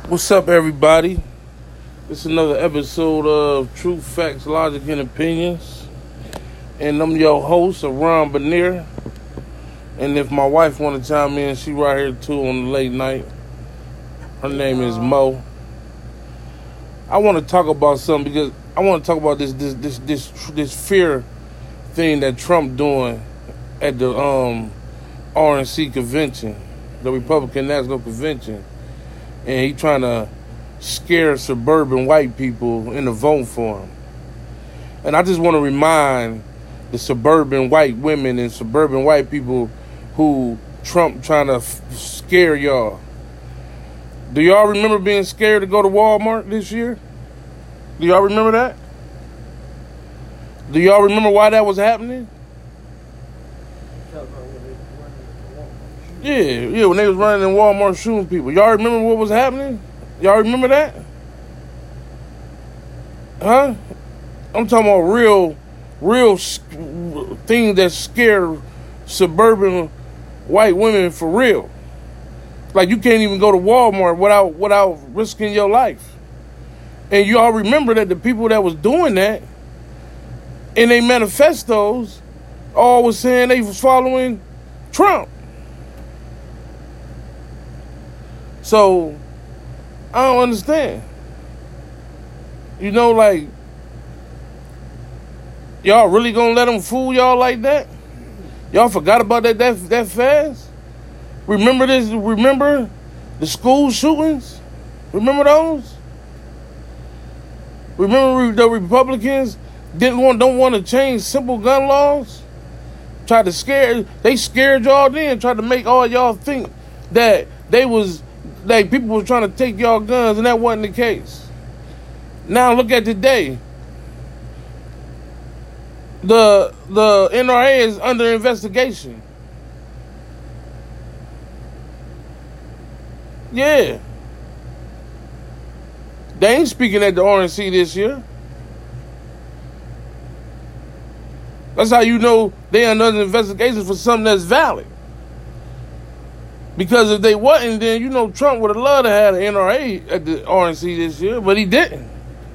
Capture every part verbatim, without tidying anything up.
What's up, everybody? It's another episode of Truth, Facts, Logic, and Opinions. And I'm your host, Ron Banier. And if my wife want to chime in, she right here too on the late night. Her name is Mo. I want to talk about something because I want to talk about this this this this this fear thing that Trump doing at the um R N C convention, the Republican National Convention. And he trying to scare suburban white people into voting for him. And I just want to remind the suburban white women and suburban white people who Trump trying to f- scare y'all. Do y'all remember being scared to go to Walmart this year? Do y'all remember that? Do y'all remember why that was happening? Yeah, yeah, when they was running in Walmart shooting people. Y'all remember what was happening? Y'all remember that? Huh? I'm talking about real, real things that scare suburban white women for real. Like you can't even go to Walmart without without risking your life. And y'all remember that the people that was doing that in their manifestos all was saying they was following Trump. So, I don't understand. You know, like, y'all really gonna let them fool y'all like that? Y'all forgot about that that, that fast? Remember this? Remember the school shootings? Remember those? Remember the Republicans didn't want, don't want to change simple gun laws? Tried to scare, they scared y'all then, tried to make all y'all think that they was, like people were trying to take y'all guns, and that wasn't the case. Now look at today. The the N R A is under investigation. Yeah. They ain't speaking at the R N C this year. That's how you know they under investigation for something that's valid. Because if they wasn't, then you know Trump would have loved to have an N R A at the R N C this year, but he didn't.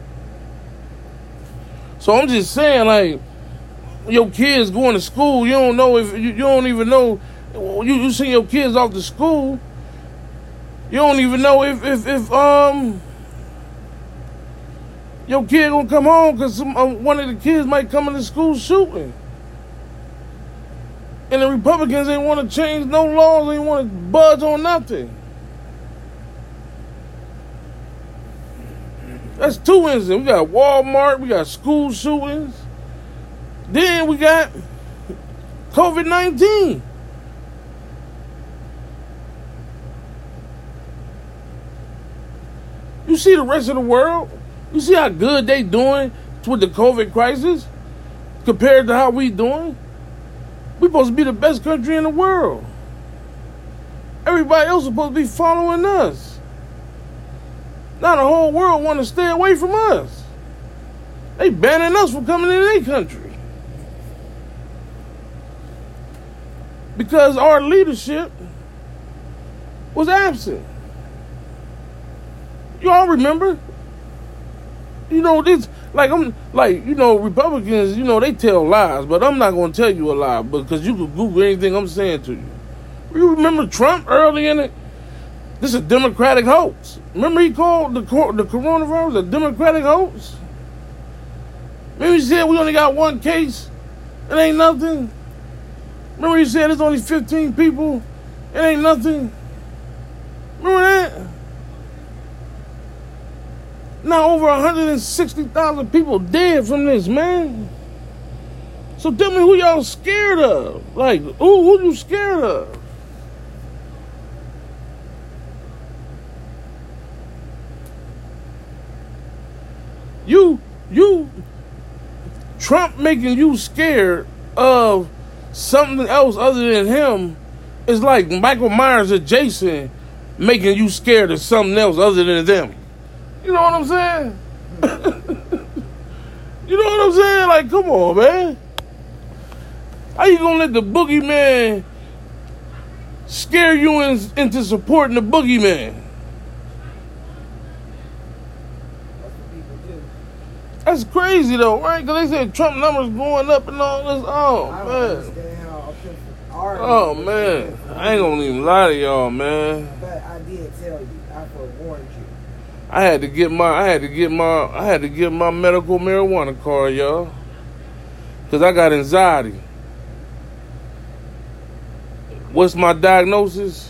So I'm just saying, like, your kids going to school, you don't know if, you, you don't even know, you, you send your kids off to school, you don't even know if, if, if um, your kid gonna come home because um, one of the kids might come into school shooting. And the Republicans ain't want to change no laws, they ain't want to budge on nothing. That's two incidents. We got Walmart, we got school shootings. Then we got covid nineteen. You see the rest of the world? You see how good they doing with the COVID crisis compared to how we doing? We supposed to be the best country in the world. Everybody else is supposed to be following us. Now the whole world want to stay away from us. They banning us from coming into their country. Because our leadership was absent. You all remember? You know, this, like, I'm, like, you know, Republicans, you know, they tell lies, but I'm not going to tell you a lie because you can Google anything I'm saying to you. You remember Trump early in it? This is a Democratic hoax. Remember he called the the coronavirus a Democratic hoax? Remember he said we only got one case? It ain't nothing. Remember he said there's only fifteen people? It ain't nothing. Remember that? Now over one hundred sixty thousand people dead from this, man. So tell me who y'all scared of. Like, who, who you scared of? You, you, Trump making you scared of something else other than him is like Michael Myers or Jason making you scared of something else other than them. You know what I'm saying? You know what I'm saying? Like, come on, man. How you gonna let the boogeyman scare you in, into supporting the boogeyman? That's crazy though, right? Because they said Trump numbers going up and all this. Oh, I don't man. understand how our Oh, man. I ain't gonna even lie to y'all, man. But I did tell you. I forewarned you. I had to get my, I had to get my, I had to get my medical marijuana card, y'all. Because I got anxiety. What's my diagnosis?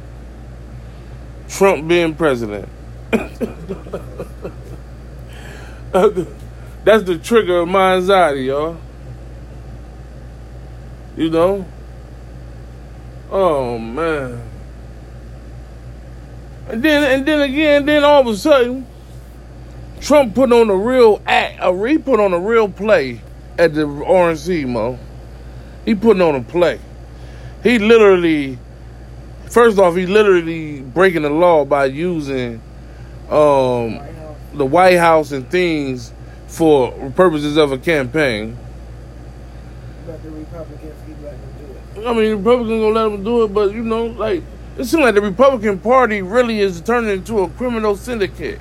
Trump being president. That's the trigger of my anxiety, y'all. You know? Oh, man. And then, and then again, then all of a sudden, Trump put on a real act, a, he put on a real play at the R N C, Mo. He putting on a play. He literally, first off, he literally breaking the law by using um, the White House and things for purposes of a campaign. But the Republicans keep letting them do it. I mean, the Republicans gonna let them do it, but you know, like, it seems like the Republican Party really is turning into a criminal syndicate.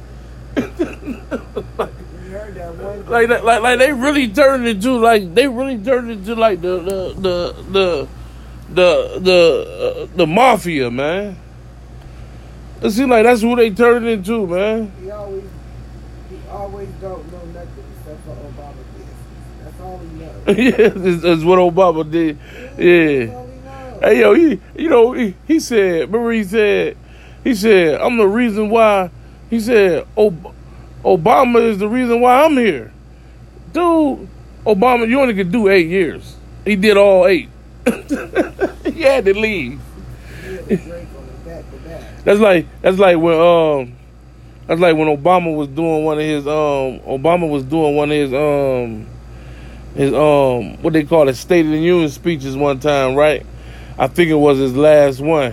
Heard that one like, that, like, like they really turned into like they really turned into like the the the the the the, uh, the mafia, man. It seems like that's who they turned into, man. He always he always don't know nothing except for Obama business. That's all he knows. Yeah, that's, that's what Obama did. Yeah. That's all he knows. Hey, yo, he, you know, he, he said. Remember, he said, he said, I'm the reason why. He said, Ob- Obama is the reason why I'm here. Dude, Obama, you only could do eight years. He did all eight. He had to leave. He had to drink on the back to back. That's like that's like when um that's like when Obama was doing one of his um Obama was doing one of his um his um what they call it, State of the Union speeches one time, right? I think it was his last one.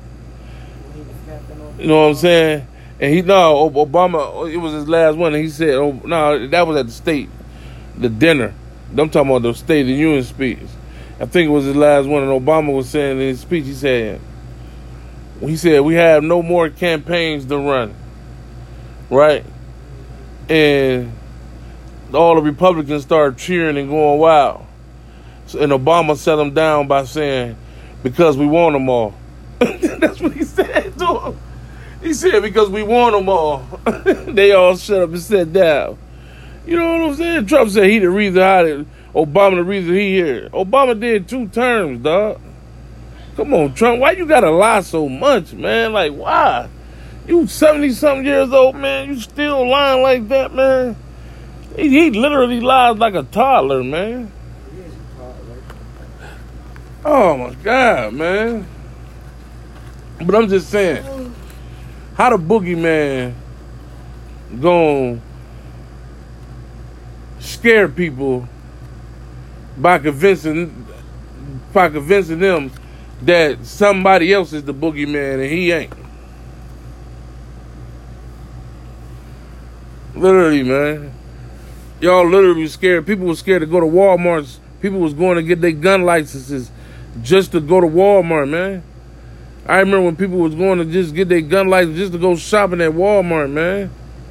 You know what I'm saying? And he no Obama, it was his last one, and he said, "Oh no, that was at the state, the dinner." I'm talking about the State of the Union speech. I think it was his last one, and Obama was saying in his speech, he said, he said, we have no more campaigns to run, right? And all the Republicans started cheering and going wild. So, and Obama set them down by saying, because we want them all. That's what he said to him. He said, because we want them all. They all shut up and sat down. You know what I'm saying? Trump said he the reason how they, Obama the reason he here. Obama did two terms, dog. Come on, Trump. Why you gotta lie so much, man? Like, why? You seventy-something years old, man. You still lying like that, man? He, he literally lies like a toddler, man. He is a toddler. Oh, my God, man. But I'm just saying, how the boogeyman gonna scare people by convincing by convincing them that somebody else is the boogeyman and he ain't. Literally, man. Y'all literally scared. People were scared to go to Walmart's. People was going to get their gun licenses just to go to Walmart, man. I remember when people was going to just get their gun license just to go shopping at Walmart, man.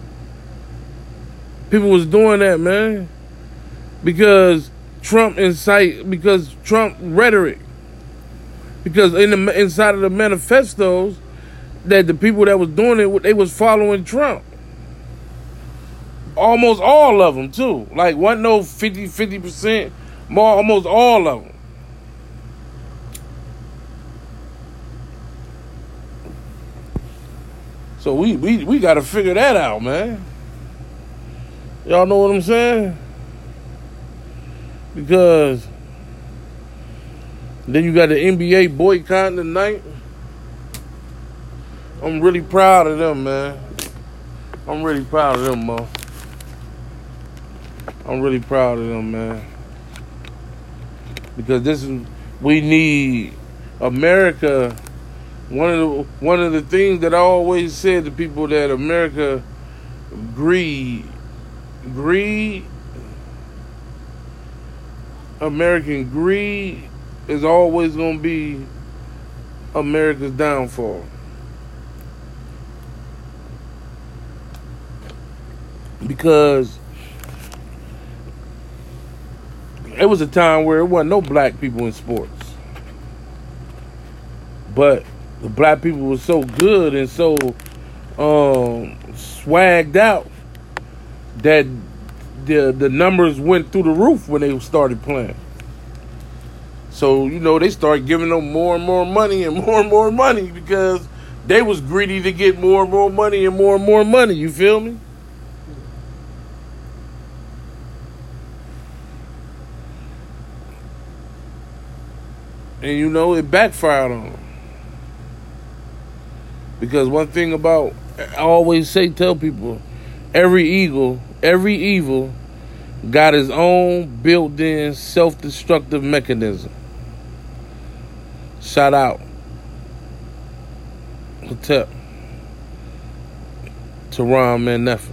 People was doing that, man. Because Trump incite, because Trump rhetoric. Because in the inside of the manifestos, that the people that was doing it, they was following Trump. Almost all of them, too. Like, wasn't no fifty, fifty percent, more, almost all of them. So we, we, we got to figure that out, man. Y'all know what I'm saying? Because then you got the N B A boycotting tonight. I'm really proud of them, man. I'm really proud of them, Mo. I'm really proud of them, man. Because this is, we need America. One of the one of the things that I always said to people, that America greed, greed, American greed is always going to be America's downfall. Because it was a time where it wasn't no black people in sports. But the black people were so good and so um, swagged out that the the numbers went through the roof when they started playing. So, you know, they started giving them more and more money and more and more money because they was greedy to get more and more money and more and more money. You feel me? And, you know, it backfired on them. Because one thing about, I always say, tell people, every eagle, every evil got his own built-in self-destructive mechanism. Shout out. Hotep. To Ron Man Neffin.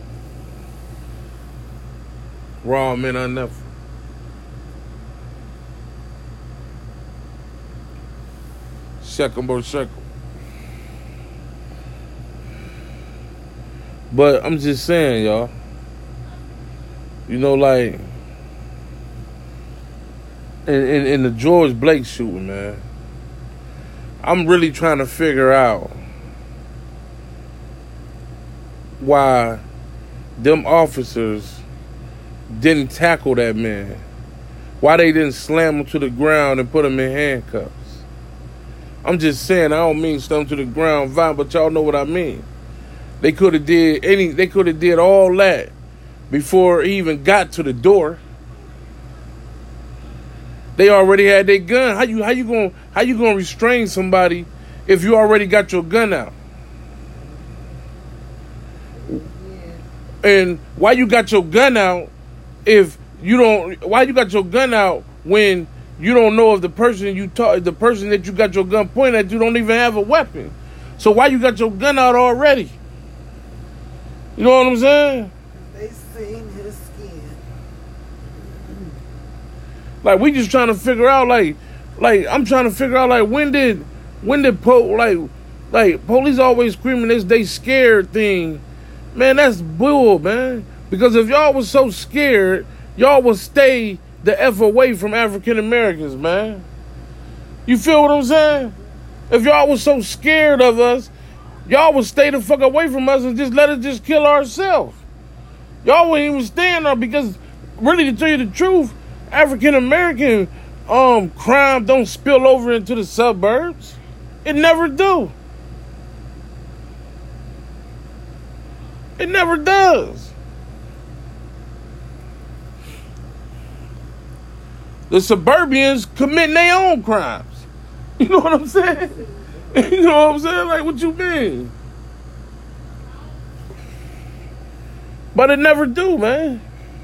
Ron Man Neffin. Shekel Bo Shekel. But I'm just saying, y'all. You know, like, in, in, in the George Blake shooting, man, I'm really trying to figure out why them officers didn't tackle that man. Why they didn't slam him to the ground and put him in handcuffs. I'm just saying, I don't mean slam him to the ground, violent, but y'all know what I mean. They could have did any. They could have did all that before he even got to the door. They already had their gun. How you how you gonna how you gonna restrain somebody if you already got your gun out? And why you got your gun out if you don't? Why you got your gun out when you don't know if the person you talk, the person that you got your gun pointed at, you don't even have a weapon? So why you got your gun out already? You know what I'm saying? They seen his skin. Like, we just trying to figure out, like, like I'm trying to figure out, like, when did, when did po, like, like police always screaming this they scared thing, man. That's bull, man. Because if y'all was so scared, y'all would stay the F away from African Americans, man. You feel what I'm saying? If y'all was so scared of us, y'all would stay the fuck away from us and just let us just kill ourselves. Y'all wouldn't even stand there because, really, to tell you the truth, African American um, crime don't spill over into the suburbs. It never do. It never does. The suburbians committing their own crimes. You know what I'm saying? You know what I'm saying? Like, what you mean? But it never do, man.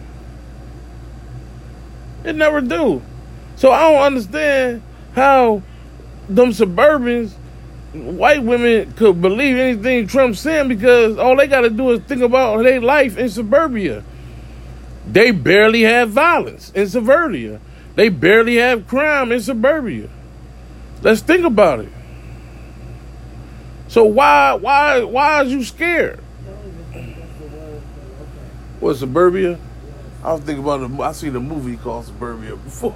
It never do. So I don't understand how them suburbans, white women, could believe anything Trump's saying because all they got to do is think about their life in suburbia. They barely have violence in suburbia. They barely have crime in suburbia. Let's think about it. So why why why is you scared? What, suburbia? I was thinking about it. I seen a movie called Suburbia before.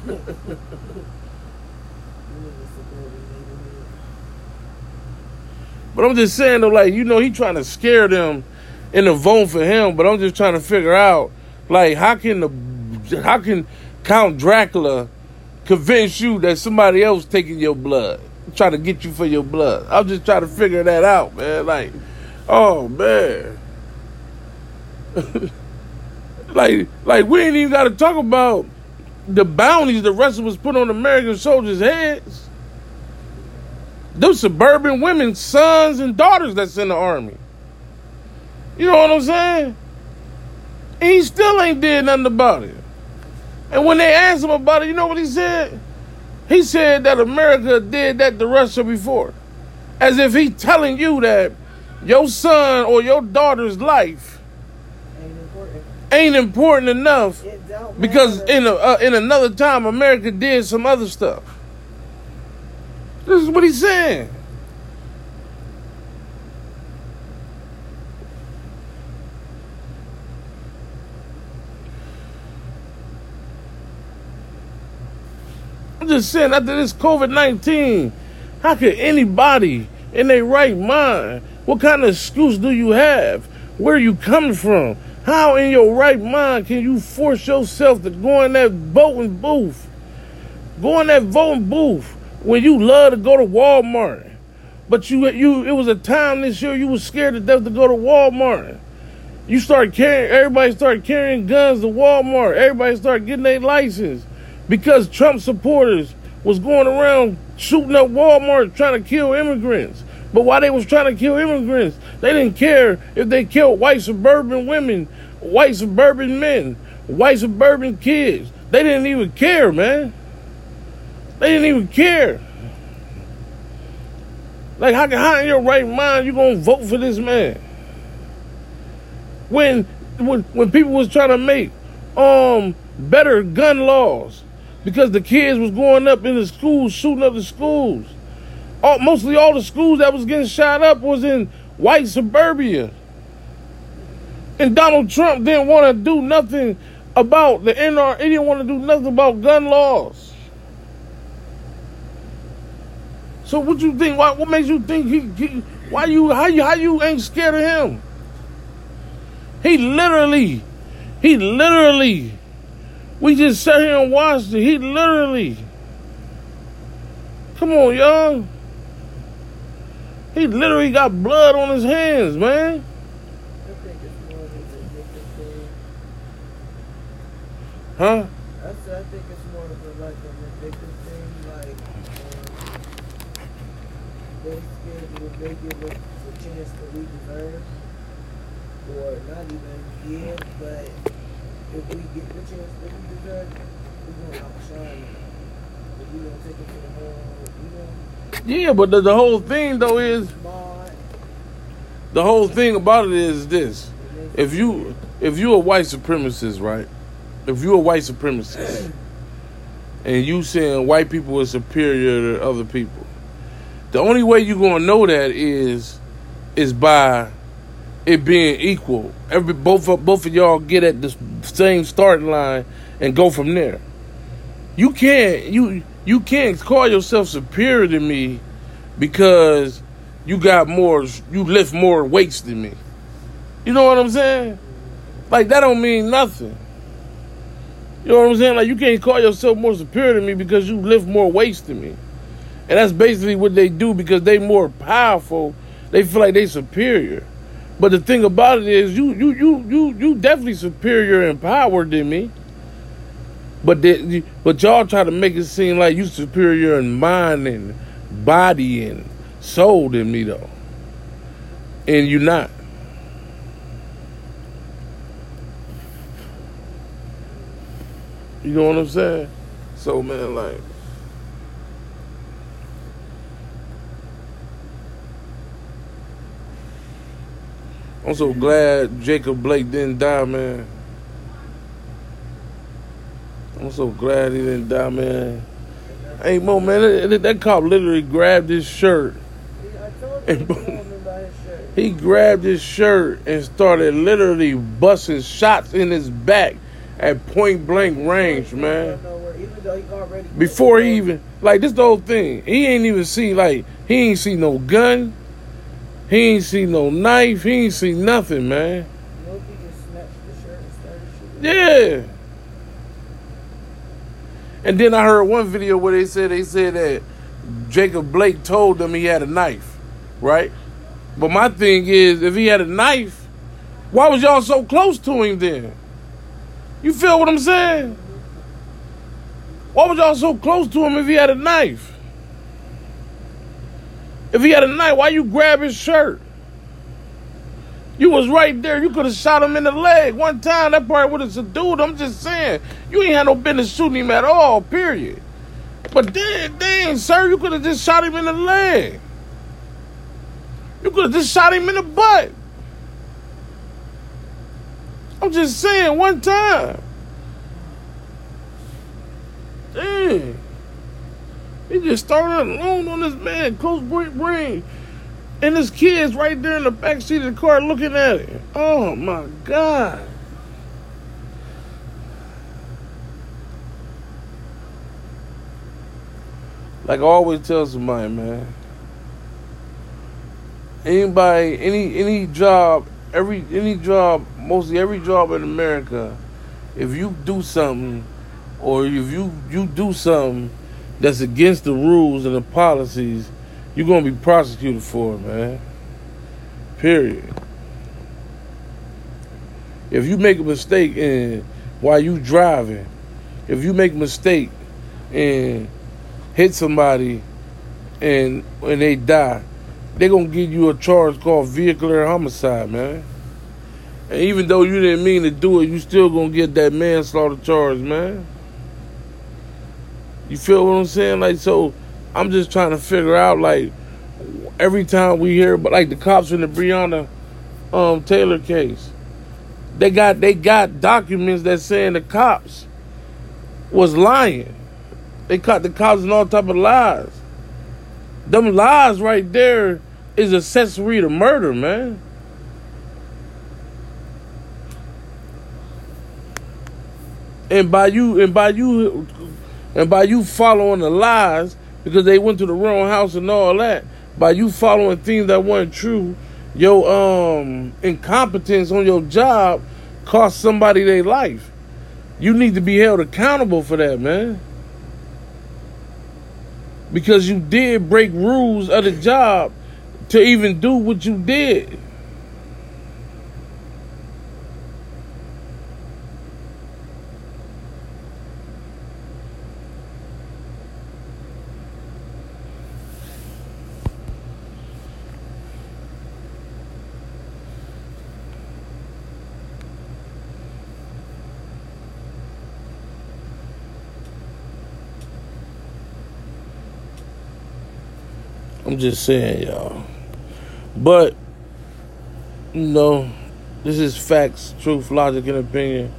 But I'm just saying though, like, you know, he trying to scare them into voting for him. But I'm just trying to figure out, like, how can the how can Count Dracula convince you that somebody else taking your blood, trying to get you for your blood? I'm just trying to figure that out, man. Like, oh man. like, like we ain't even got to talk about the bounties the rest of us put on American soldiers' heads. Those suburban women's sons and daughters that's in the army. You know what I'm saying? And he still ain't did nothing about it. And when they asked him about it, you know what he said? He said that America did that to Russia before. As if he's telling you that your son or your daughter's life Ain't important. ain't important enough It don't because matter. in a, uh, in another time America did some other stuff. This is what he's saying. I'm just saying, after this COVID nineteen, how could anybody in their right mind, what kind of excuse do you have? Where are you coming from? How in your right mind can you force yourself to go in that voting booth? Go in that voting booth when you love to go to Walmart. But you, you, it was a time this year you was scared to death to go to Walmart. You started carrying, everybody started carrying guns to Walmart. Everybody started getting their license because Trump supporters was going around shooting up Walmart trying to kill immigrants. But while they was trying to kill immigrants, they didn't care if they killed white suburban women, white suburban men, white suburban kids. They didn't even care, man. They didn't even care. Like, how, how in your right mind you gonna vote for this man? When when when people was trying to make um better gun laws because the kids was going up in the schools, shooting up the schools. All, mostly all the schools that was getting shot up was in white suburbia. And Donald Trump didn't want to do nothing about the N R A. He didn't want to do nothing about gun laws. So what you think? Why, what makes you think he, he? Why you? How you? How you ain't scared of him? He literally, he literally. We just sat here and watched it. He literally. Come on, y'all. He literally got blood on his hands, man. I think it's more than a different thing. Huh? I said I think it's more of a, like an addictive thing, like um, they scared that if they give us the chance that we deserve, or not even give, but if we get the chance that we deserve, we're gonna outshine them. If we gonna take it to the whole, you know. Yeah, but the, the whole thing though is Smart. the whole thing about it is this: if you if you a white supremacist, right? If you a white supremacist and you saying white people are superior to other people, the only way you gonna know that is is by it being equal. Every both of, both of y'all get at the same starting line and go from there. You can't you you can't call yourself superior to me because you got more you lift more weights than me. You know what I'm saying? Like that don't mean nothing. You know what I'm saying? Like you can't call yourself more superior to me because you lift more weights than me. And that's basically what they do because they more powerful. They feel like they superior. But the thing about it is you you you you you definitely superior in power than me. But they, but y'all try to make it seem like you superior in mind and body and soul than me though. And you not. You know what I'm saying? So man, like I'm so glad Jacob Blake didn't die, man. I'm so glad he didn't die, man. Hey, Mo, man, that, that cop literally grabbed his shirt. I told And, him about his shirt. he grabbed his shirt and started literally busting shots in his back at point blank range, man. Even though he already Before he even, like, this the whole thing. He ain't even see, like, he ain't see no gun. He ain't see no knife. He ain't see nothing, man. Nobody just snatched the shirt and started shooting. Yeah. And then I heard one video where they said they said that Jacob Blake told them he had a knife, right? But my thing is, if he had a knife, why was y'all so close to him then? You feel what I'm saying? Why was y'all so close to him if he had a knife? If he had a knife, why you grab his shirt? You was right there. You could have shot him in the leg one time. That part would have subdued him. I'm just saying. You ain't had no business shooting him at all, period. But dang, dang, sir, you could have just shot him in the leg. You could have just shot him in the butt. I'm just saying, one time. Dang. He just started alone on this man, close brain. And his kids right there in the back seat of the car looking at it. Oh, my God. Like I always tell somebody, man. Anybody, any any job, every any job, mostly every job in America, if you do something, or if you you do something that's against the rules and the policies, you're gonna be prosecuted for it, man. Period. If you make a mistake in while you driving, if you make a mistake and hit somebody and and they die, they're going to give you a charge called vehicular homicide, man. And even though you didn't mean to do it, you still going to get that manslaughter charge, man. You feel what I'm saying? Like, so I'm just trying to figure out, like, every time we hear about, like, the cops in the Breonna um, Taylor case, they got they got documents that saying the cops was lying. They caught the cops in all type of lies. Them lies right there is accessory to murder, man. And by you and by you and by you following the lies, because they went to the wrong house and all that, by you following things that weren't true, your um incompetence on your job cost somebody their life. You need to be held accountable for that, man. Because you did break rules of the job to even do what you did. I'm just saying, y'all. But, you know, this is facts, truth, logic, and opinion.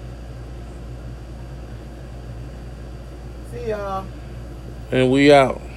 See y'all. And we out.